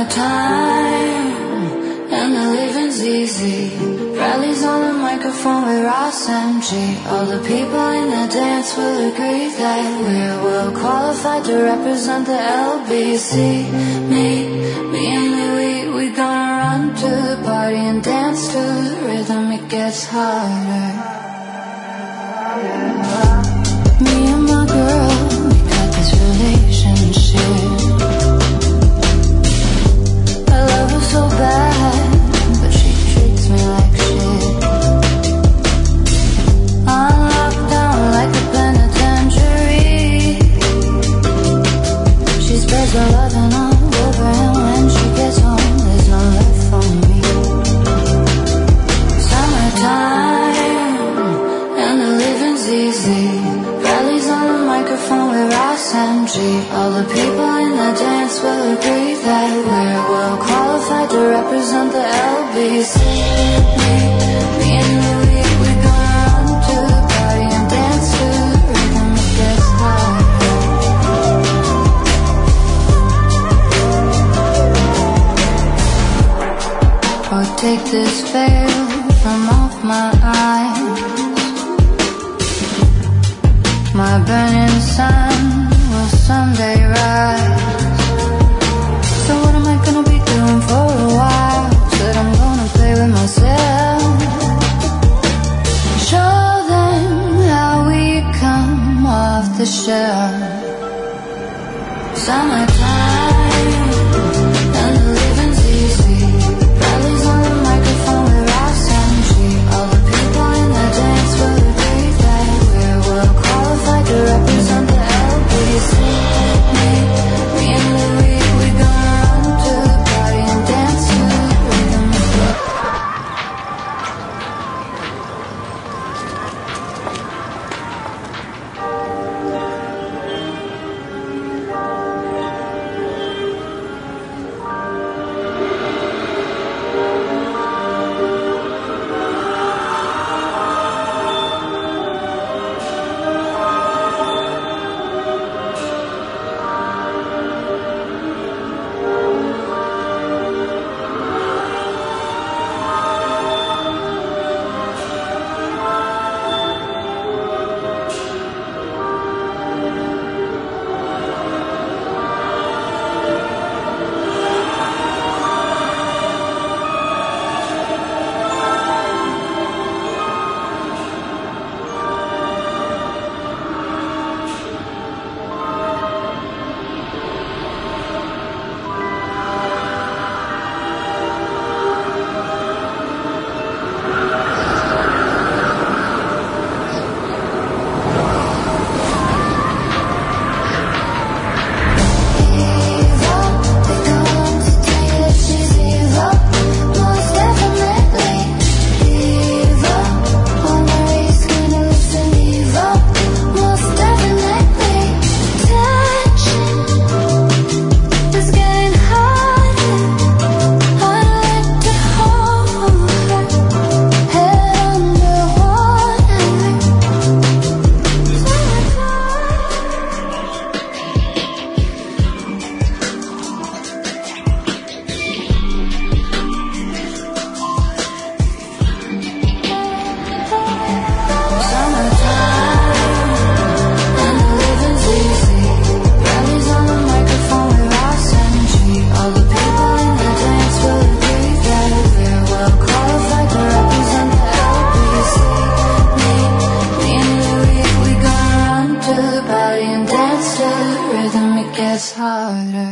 Summertime, and the living's easy. Rallies on the microphone with Ross MG. All the people in the dance will agree that we're well qualified to represent the LBC. Me and Louis, we gonna run to the party and dance to the rhythm. It gets harder. Me and my girl, we got this relationship. I love her so bad, but she treats me like shit. I'm locked down like a penitentiary. She spreads her loving all over, and when she gets home, there's no left for me. Summertime, and the living's easy. Rallies on the microphone with Ross MG. All the people in the dance will agree that we're well qualified to represent the LBC. Me and Louis, we gonna run to the party and dance to the rhythm. It gets harder. Oh, take this veil from off my eyes. My burning sun will someday rise. So what am I gonna be doing for a while? Said I'm gonna play with myself. Show them how we come off the shelf. Summertime, and the living's easy. Rallies on the microphone with Ross MG. All the people in the dance will agree that we're well qualified to represent the LBC. Me and Louis, we gonna run to the party and dance to the rhythm. It's harder.